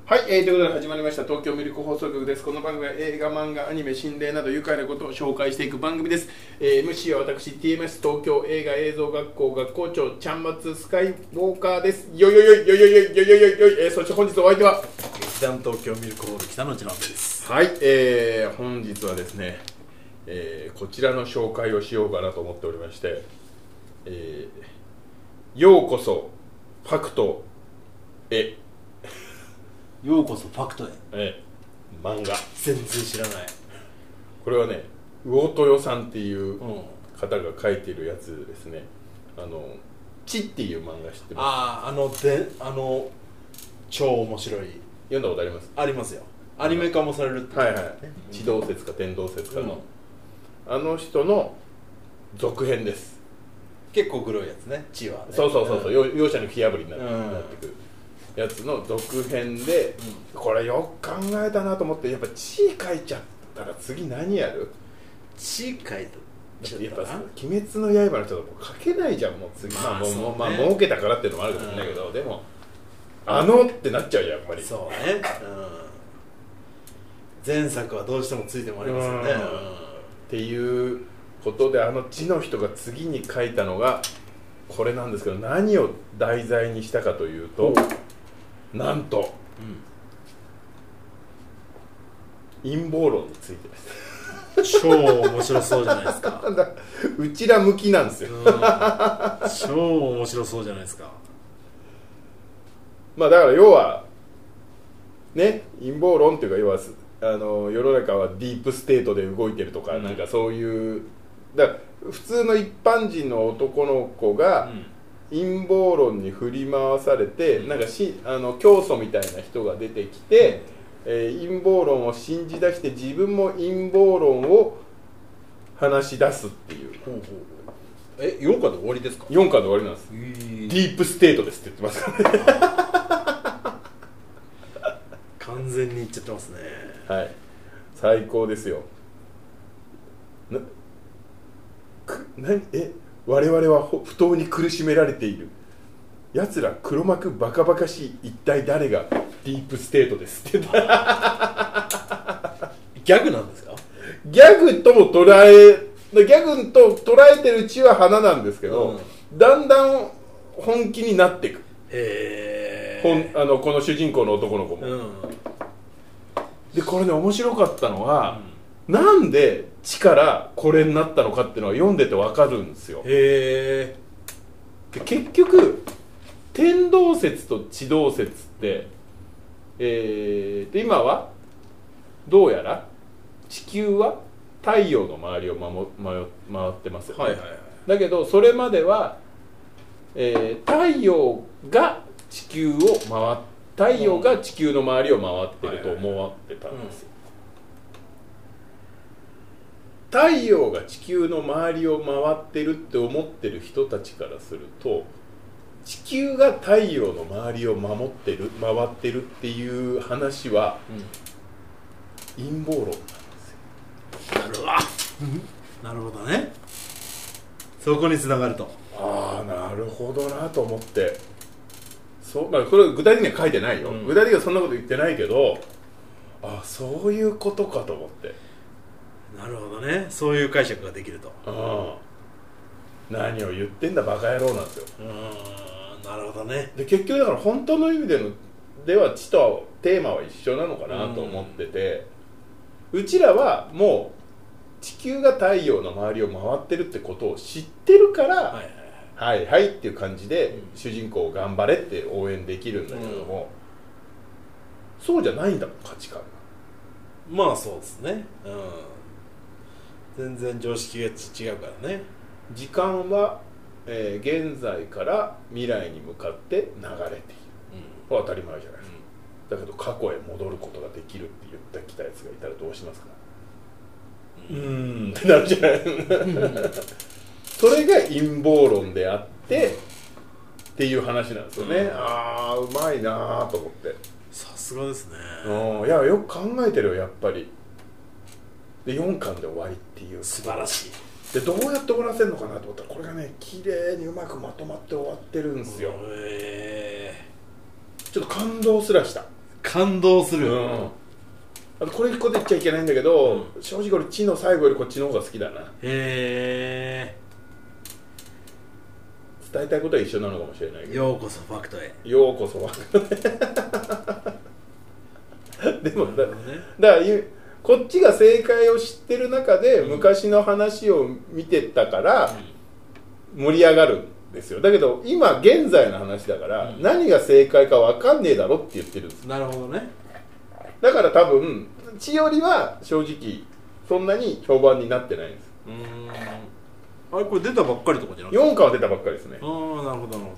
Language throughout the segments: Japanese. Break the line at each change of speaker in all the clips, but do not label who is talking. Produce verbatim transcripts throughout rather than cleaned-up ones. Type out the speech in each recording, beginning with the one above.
はい、えー、ということで始まりました東京ミルク放送局です。この番組は映画、漫画、アニメ、心霊など愉快なことを紹介していく番組です。えー、エムシー は私 ティーエムエス 東京映画映像学校学校長ちゃんまつスカイウォーカーです。よいよいよいよいよいよいよいよいよい、えー、そして本日お相手は
劇団東京ミルクホール北野直人です。
はい、えー、本日はですね、えー、こちらの紹介をしようかなと思っておりまして、えー、ようこそファクトへ。
ようこそファクトへ。
えー、漫画
全然知らない。
これはね、魚豊さんっていう方が書いてるやつですね。あの地っていう漫画知ってます？
ああ、あのであの超面白い。
読んだことあります？
ありますよ。アニメ化もされるって、
はいはい、地動説か天動説かの、うん、あの人の続編です。
結構黒いやつね、地はね。
そうそうそうそう、
うん、
容赦の火破りになって、うん、なってくるやつの続編で、うん、これよく考えたなと思って、やっぱ地書いちゃったら次何やる？
地書いたやっ
ぱ鬼滅の刃の人と書けないじゃん、もう次。まあ、まあ、もう、まあ、儲けたからっていうのもあるかもしれないけど、うん、でもあのってなっちゃうじゃん、やっぱり。
そうね、うん、前作はどうしてもついてもらいますよね、うん、
っていうことで、あの地の人が次に書いたのがこれなんですけど、何を題材にしたかというと、なんと、うん、陰謀論についてです。
超面白そうじゃないですか。
うちら向きなんですよ。
超面白そうじゃないですか。
まあだから要はね、陰謀論っていうか、要はあの世の中はディープステートで動いてるとか、うん、なんかそういう、だから普通の一般人の男の子が陰謀論に振り回されて、うん、なんかしあの教祖みたいな人が出てきて、うん、えー、陰謀論を信じ出して自分も陰謀論を話し出すっていう。ほうほう。
え、よんかで終わりですか？
よんかで終わりなんです。ディープステートですって言ってますからね。
完全に言っちゃってますね。
はい、最高ですよ。なく何え我々は不当に苦しめられている。やつら黒幕バカバカしい。一体誰がディープステートですって。ギ
ャグなんですか？
ギャグとも捉え、ギャグと捉えてるうちは花なんですけど、うん、だんだん本気になっていく。へー。あのこの主人公の男の子も、うん、でこれね面白かったのは、うん、なんで地からこれになったのかっていうのは読んでて分かるんですよ。へー。で結局天動説と地動説って、えー、で今はどうやら地球は太陽の周りを回ってますよね、はいはいはい、だけどそれまでは、えー、太陽が地球を回っ太陽が地球の周りを回ってると思われてたんですよ。太陽が地球の周りを回ってるって思ってる人たちからすると、地球が太陽の周りを守ってる回ってるっていう話は、うん、陰謀論なんですよ。
なるほど。なるほどね。そこに繋がると。
ああ、なるほどなと思って。そう、まあ、これは具体的には書いてないよ、うん、具体的にはそんなこと言ってないけど、ああそういうことかと思って。
なるほどね。そういう解釈ができると。
ああ、何を言ってんだバカ野郎なんですよ。
うん、なるほどね。
で結局だから本当の意味でのでは地とはテーマは一緒なのかなと思ってて、うちらはもう地球が太陽の周りを回ってるってことを知ってるから、はいはいはいっていう感じで、うん、主人公を頑張れって応援できるんだけども、うん、そうじゃないんだもん、価値観が。
まあそうですね、うん、全然常識が違うからね。
時間は、えー、現在から未来に向かって流れている、うん、当たり前じゃないですか、うん、だけど過去へ戻ることができるって言ってきたやつがいたらどうしますか？うーんってなるじゃない。それが陰謀論であってっていう話なんですよね、うん、ああうまいなと思って。
さすがですね。
うん、いやよく考えてるよやっぱり。でよんかんで終わりっていう
素晴らしい。
でどうやって終わらせるのかなと思ったら、これがね綺麗にうまくまとまって終わってるんですよ。へー。ちょっと感動すらした。
感動する、
うん、あとこれ一個で言っちゃいけないんだけど、うん、正直俺地の最後よりこっちの方が好きだな。へ
え。
伝えたいことは一緒なのかもしれないけど、
ようこそファクトへ、
ようこそファクトへでもだ、ね、だからこっちが正解を知ってる中で昔の話を見てたから盛り上がるんですよ。だけど今現在の話だから何が正解か分かんねえだろって言ってるんです。
なるほどね。
だから多分血よりは正直そんなに評判になってないんです。
うーん、あれこれ出たばっかりとかじゃなくて
よんかは出たばっかりですね。
ああ、なるほどなるほど。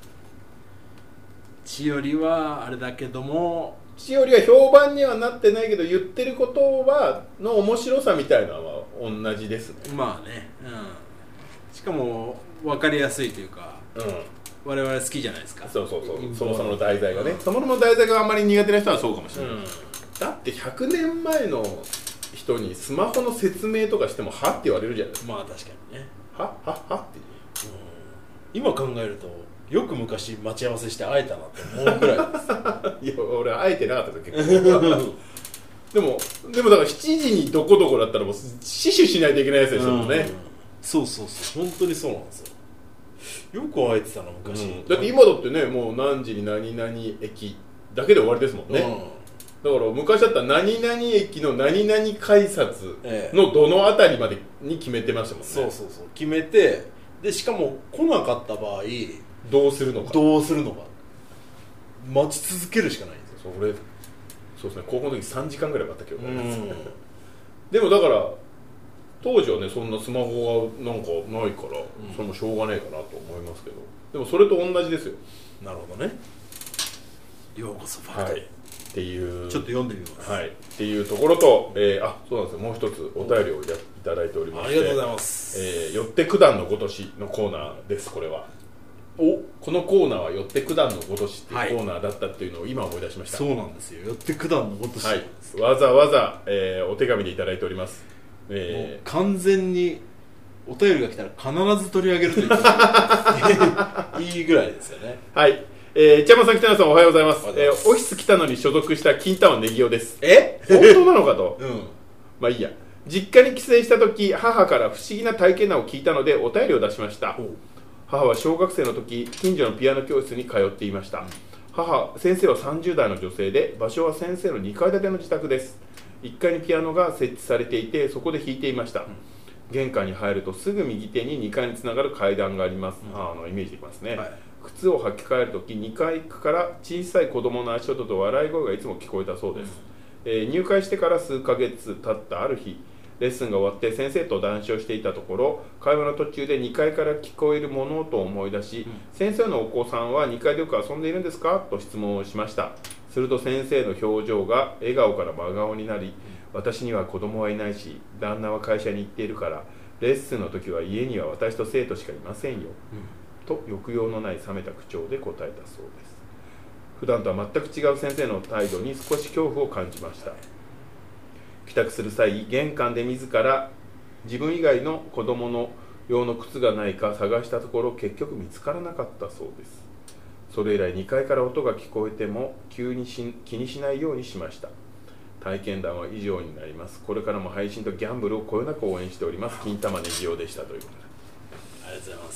血よりはあれだけども
血よりは評判にはなってないけど言ってることはの面白さみたいなのは同じですね。
まあね、うん、しかも分かりやすいというか、うん、我々好きじゃないですか。
そうそうそう、そもそもの題材がね、うん、そもそもの題材があんまり苦手な人はそうかもしれない、うん、だってひゃくねんまえの人にスマホの説明とかしてもはって言われるじゃないですか。
まあ確かにね、
はははっていう、
うん、今考えるとよく昔待ち合わせして会えたなって思うくらいですいや
俺会えてなかったです結構でもでもだからしちじにどこどこだったらもう死守しないといけないやつでしょもんね、うん、
そうそうそう、本当にそうなんですよ。よく会えてたな昔、うん、
だって今だってねもう何時に何々駅だけで終わりですもんね、うん、だから昔だったら何々駅の何々改札のどの辺りまでに決めてましたもんね、
そうそうそう決めて、でしかも来なかった場合
どうするのか
どうするのか待ち続けるしかないんですよ。
それそうですね、高校の時さんじかんぐらい待ったけどねでもだから当時はねそんなスマホがなんかないから、うん、それもしょうがねえかなと思いますけど、でもそれと同じですよ。
なるほどね。ようこそファクトへ、はい、
っていう
ちょっと読んでみます、
はい、っていうところと、えー、あそうなんですよ、もう一つお便りをいただいておりまして、
ありがとうございます、
えー、よって九段のごとしのコーナーです。これはおこのコーナーはよって九段のごとしっていうコーナーだったっていうのを今思い出しました、
はい、そうなんですよ、よって九段のごとし、
はい、わざわざ、えー、お手紙でいただいております、
えー、完全にお便りが来たら必ず取り上げるといういいぐらいですよね。
はい、えー、茶間さん北野さんおはようございます。えー、オフィス北野に所属した金玉ネギオです。
え
本当なのかと、うん、まあいいや。実家に帰省した時母から不思議な体験談を聞いたのでお便りを出しました。母は小学生の時近所のピアノ教室に通っていました。母先生はさんじゅう代の女性で場所は先生のにかい建ての自宅です。いっかいにピアノが設置されていてそこで弾いていました。玄関に入るとすぐ右手ににかいにつながる階段があります。あのイメージできますね、はい、靴を履き替えるときにかいから小さい子供の足音と笑い声がいつも聞こえたそうです、うん、えー、入会してから数ヶ月経ったある日レッスンが終わって先生と談笑していたところ会話の途中でにかいから聞こえる物音を思い出し、うん、先生のお子さんはにかいでよく遊んでいるんですかと質問をしました。すると先生の表情が笑顔から真顔になり、うん、私には子供はいないし旦那は会社に行っているからレッスンの時は家には私と生徒しかいませんよ、うん、と抑揚のない冷めた口調で答えたそうです。普段とは全く違う先生の態度に少し恐怖を感じました。帰宅する際玄関で自ら自分以外の子供の用の靴がないか探したところ結局見つからなかったそうです。それ以来にかいから音が聞こえても急にし気にしないようにしました。体験談は以上になります。これからも配信とギャンブルをこよなく応援しております。金玉ねぎおでしたということで
ありがとうございます。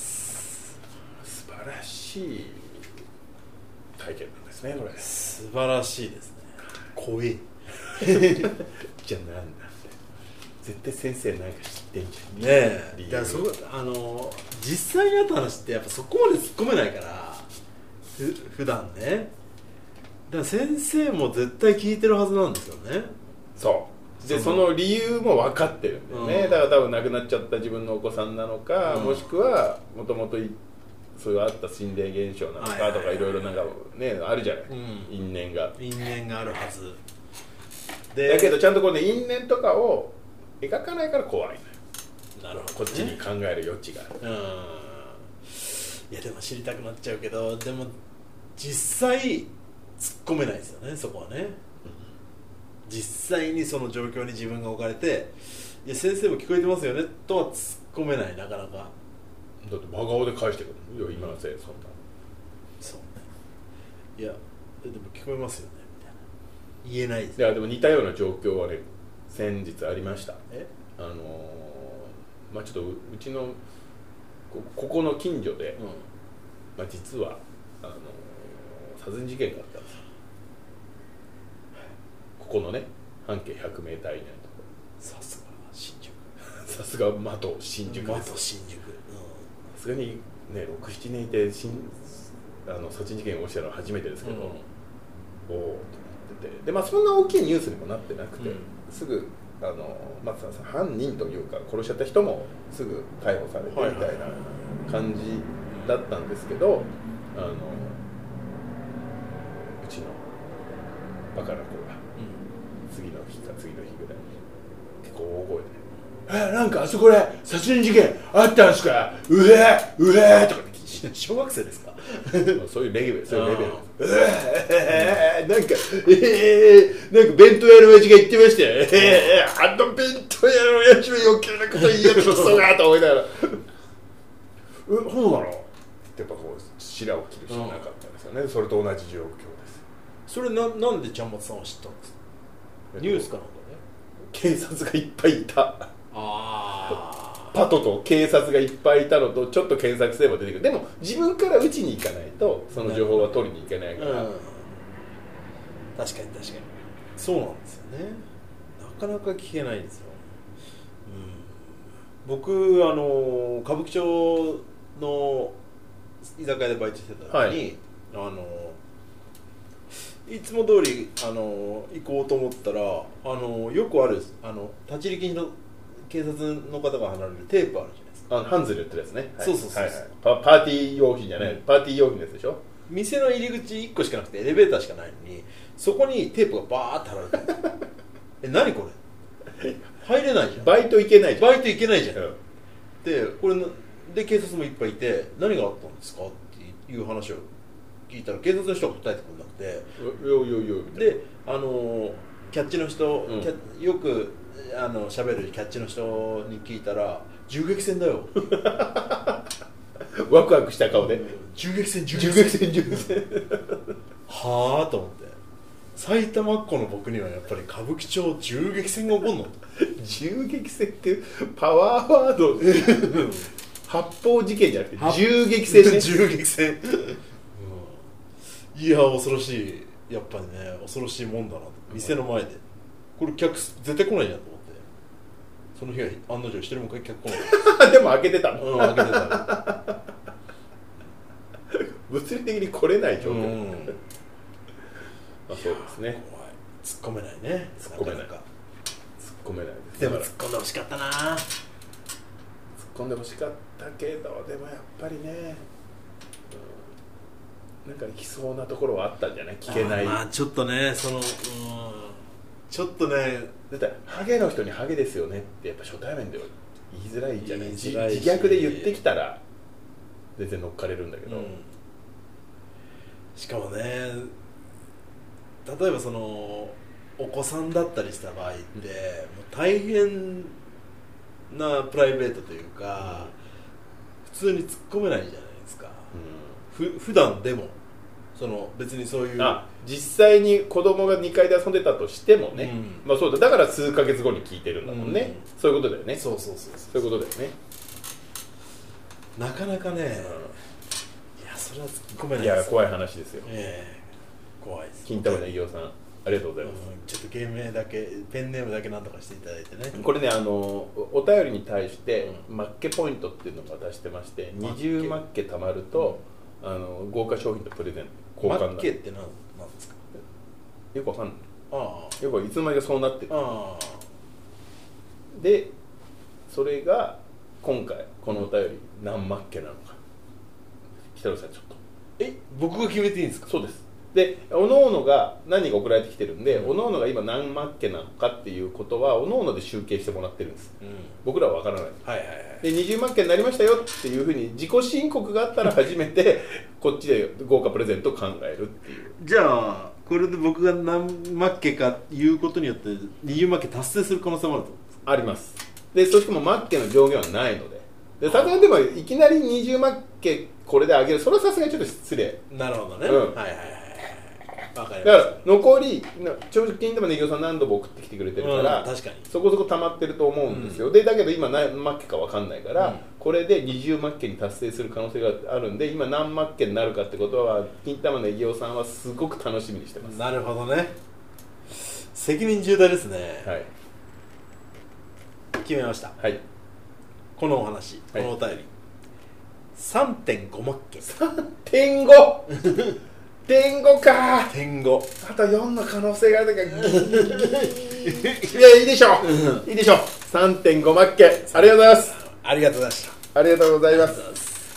素晴らしい体験なんですね。これ
素晴らしいですね。怖い
じゃあなんだ絶対先生なんか知ってんじゃんね
え。だからそあの実際にあった話ってやっぱそこまで突っ込めないからふ普段ね。だから先生も絶対聞いてるはずなんですよね。
そうで そ, その理由も分かってるんだよね、うん、だから多分亡くなっちゃった自分のお子さんなのか、うん、もしくはもともとそういうあった心霊現象なのかとかいろいろなんかねあるじゃない、うん、因縁が
因縁があるはず
でだけどちゃんとこの因縁とかを描かないから怖いのよ。
なるほど、ね、
こっちに考える余地がある。うん、
いやでも知りたくなっちゃうけどでも実際突っ込めないですよねそこはね、うん、実際にその状況に自分が置かれていや先生も聞こえてますよねとは突っ込めないなかなか。
だって真顔で返してくるよ今のせいそんな。
そうね。いやでも聞こえますよねみたいな。 言えないです。
いやでも似たような状況はね先日ありました。
え
あのー、まあちょっと う, うちの こ, ここの近所で、うんまあ、実はあのー、殺人事件があったんですよ。ここのね半径ひゃくメーター以内のところ。
さすが新宿
さすが的新宿です。
的新宿。さ
すがにねろく、ななねんいて新あの殺人事件が起きたのは初めてですけど、うん、おおと思ってて、でまあそんな大きいニュースにもなってなくて、うん、すぐあのまず犯人というか殺しちゃった人もすぐ逮捕されてみたいな感じだったんですけど、あのうちのバカな子が、うん、次の日か次の日ぐらいに結構大声で。えなんかあそこで殺人事件あったんですかうえうえとかって聞いて
小学生ですか
そういうレベルそういうレベルうえなんかえー、なんか弁当屋の親父が言ってましたよえー、あの弁当屋の親父は余計なこと言いやがったそうだと思いながらえそうなのってやっぱこう白を切るしかなかったんですよね、うん、それと同じ状況です。
それ な, なんでちゃんまつさんは知ったんですか、えっと、ニュースかなんかね
警察がいっぱいいた
あ
パトと警察がいっぱいいたのとちょっと検索すれば出てくる。でも自分から打ちに行かないとその情報は取りに行けないから、うん、
確かに確かにそうなんですよね。なかなか聞けないんですよ、うん、僕あの歌舞伎町の居酒屋でバイトしてた時に、はい、あのいつも通りあの行こうと思ったらあのよくあるあの立ち入り禁止の警察の方が離れるテープあるじゃないですか。
あのハンズで売ってるやつね、
はい、そうそうそう、はいはい、
パ, パーティー用品じゃない、うん、パーティー用品のやつでしょ。
店の入り口いっこしかなくてエレベーターしかないのにそこにテープがバーって貼られてるえ何これ入れないじゃん
バイト行けないじゃん
バイト行けないじゃん、うん、でこれで警察もいっぱいいて何があったんですかっていう話を聞いたら警察の人は答えてくれなくて
よよよ
であのキャッチの人、うん、キャよくあの喋るキャッチの人に聞いたら銃撃戦だよ
ワクワクした顔で、うん、
銃撃戦
銃撃戦銃撃戦
はあと思って埼玉っ子の僕にはやっぱり歌舞伎町銃撃戦が起こるの
銃撃戦ってパワーワード発砲事件じゃなくて銃撃戦ね
銃撃戦、うん、いや恐ろしいやっぱりね恐ろしいもんだな店の前でこれ客絶対来ないじゃんと思ってその日は案の定一人も客来ない
でも開けてたの、
うん、開けてた
物理的に来れない状況、うんまあ、そうですね
突っ込めないね
突っ込めない突っ込めないです。
でも突っ込んでほしかったな突っ
込んでほしかったけどでもやっぱりね、うん、なんか来そうなところはあったんじゃない聞けない。
あまあちょっとねその、うん、ちょっとね
だってハゲの人にハゲですよねってやっぱ初対面では言いづらいじゃない。自虐で言ってきたら全然乗っかれるんだけど、うん、
しかもね例えばそのお子さんだったりした場合って、うん、もう大変なプライベートというか、うん、普通に突っ込めないじゃないですか、うん、ふ普段でもその別にそういう
あ実際に子供がにかいで遊んでたとしてもね、うんまあ、そうだだから数ヶ月後に聞いてるんだもんね、うん、そういうことだよね。
そうそうそう
そういうことだよね。
なかなかね、うん、いやそれは突っ込めないですよ。
いや怖い話ですよ、
えー、怖いです。
金玉の飯尾さんありがとうございます、うん、
ちょっと芸名だけペンネームだけなんとかしていただいてね。
これねあのお便りに対して、うん、マッケポイントっていうのを出してましてにじゅうマッケたまると、うん、あの豪華商品とプレゼント交換
マッケって何なんですか。
よくわかんない。
ああ
よくいつの間にかそうなってる。
ああ
でそれが今回このお便り何マッケなのか北野さんちょっと
え僕が決めていいんですか。
そうです。でおのおのが何が送られてきてるんで、うん、おのおのが今何マッケなのかっていうことはおのおので集計してもらってるんです、うん、僕らは分からない、
はいはいはい、
でにじゅうマッケになりましたよっていうふうに自己申告があったら初めてこっちで豪華プレゼントを考えるっていう
じゃあこれで僕が何マッケかいうことによってにじゅうマッケ達成する可能性もあると
あります。でそしてもマッケの上限はないのででさすがにでもいきなりにじゅうマッケこれであげるそれはさすがにちょっと失礼。
なるほどね、うん、はいはいはい
あ
わかります。
だから残り直近でもねぎおさん何度も送ってきてくれてるから、
うん、確かに
そこそこ溜まってると思うんですよ、
うん、
でだけど今何マッケか分かんないから、うん、これでにじゅうマッケに達成する可能性があるんで今何マッケになるかってことは金玉ねぎおさんはすごく楽しみにしてます。
なるほどね、責任重大ですね。
はい、
決めました。
はい、
このお話、このお便り、はい、さんてんご マッケ。
さんてんご 点ごか
点ご、
あとよんの可能性があるからいやいいでしょう、いいでしょう。 さんてんご マッケ、ありがとうございます。
ありがとうございました。
ありがとうございます。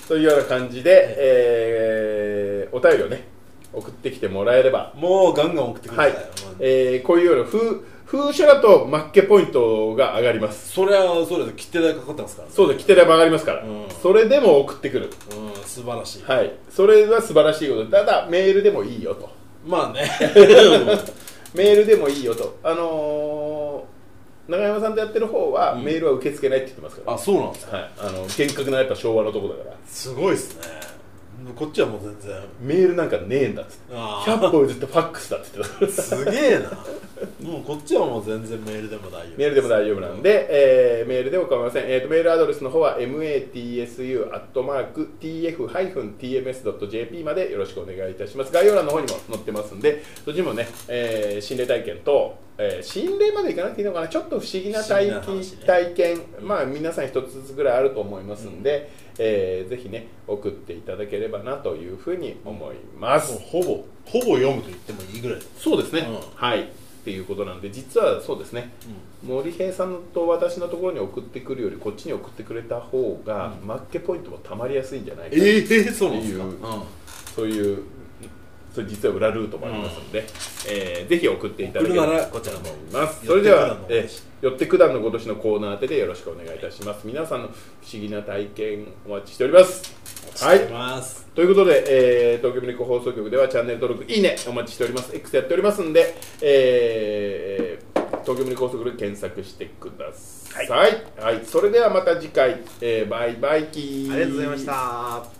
というような感じで、はい、えー、お便りをね送ってきてもらえれば、
もうガンガン送ってください。
はい、えー、こういうような風風車だとマッケポイントが上がります。
それはそうです。切手代かかってますから、ね、
そうです。切手代も上がりますから、うん、それでも送ってくる、
うん、素晴らしい。
はい、それは素晴らしいこと。ただメールでもいいよと。
まあね
メールでもいいよと。あのー、永山さんとやってる方は、うん、メールは受け付けないって言ってますから、ね、
あ、そうなんですか。
はい、あの厳格なやっぱ昭和のとこだから。
すごいですね。こっちはもう全然
メールなんかねえんだっつって、ひゃっぽ譲ってファックスだって言ってた。
すげえな。もうこっちはもう全然メールでも大丈夫。
メールでも大丈夫なんで、えー、メールでも構いません。えーとメールアドレスの方は マトス アットマーク ティーエフ ティーエムエス ドット ジェーピー までよろしくお願いいたします。概要欄の方にも載ってますんで、そっちもね、えー、心霊体験と、えー、心霊までいかなくていいのかな、ちょっと不思議な体験、ね、体験、まあ皆さん一つずつぐらいあると思いますんで、うん、えー、ぜひね送っていただければなというふうに思います。
うん、ほぼほぼ読むと言ってもいいぐらい。
そうですね、うん、はいっていうことなんで、実はそうですね、うん、森平さんと私のところに送ってくるよりこっちに送ってくれた方が、うん、マッケポイントもたまりやすいんじゃないかっていう、えー、そうなんですか、うん、そういうそれ実は裏ルートもありますので、うん、えー、ぜひ送っていただければと思います。それでは、えー、よって九段の今年のコーナー宛てでよろしくお願いいたします。皆さんの不思議な体験お待ちしております。
はい、
ということで、えー、東京ミルク放送局ではチャンネル登録いいねお待ちしております。 X やっておりますんで、えー、東京ミルク放送局で検索してください。はい、はい、それではまた次回、えー、バイバイキー。
ありがとうございました。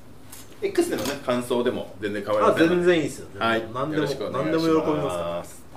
X でのね感想でも全然構いません。
あ、全然いいですよ。
はい、
何でも何でも喜びますから。